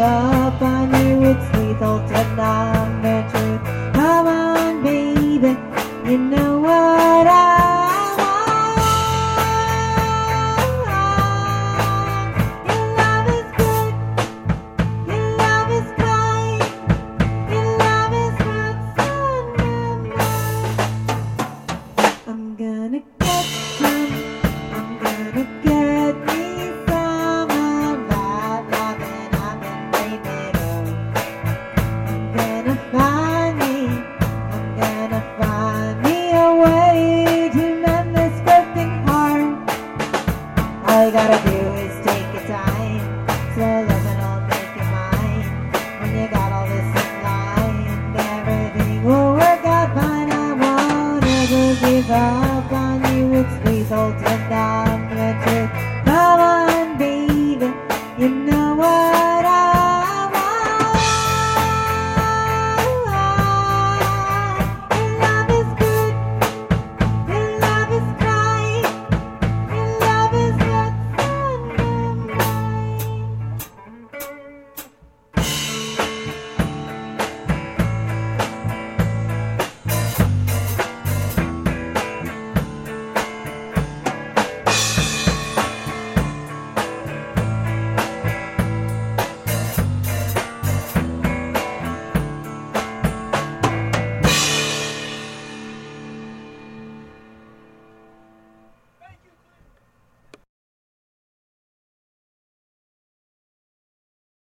up on you, it's lethal to non-truth. Come on, baby, you know what I want. Your love is good, your love is kind, your love is what's on my mind. I'm gonna get some, I'm gonna get me some of that loving I've been dreaming of. I'm gonna find me a way to mend this broken heart. All you gotta do is take your time, so living will make you mine. When you got all this in line, everything will work out fine. I won't ever give up on you, it's lethal to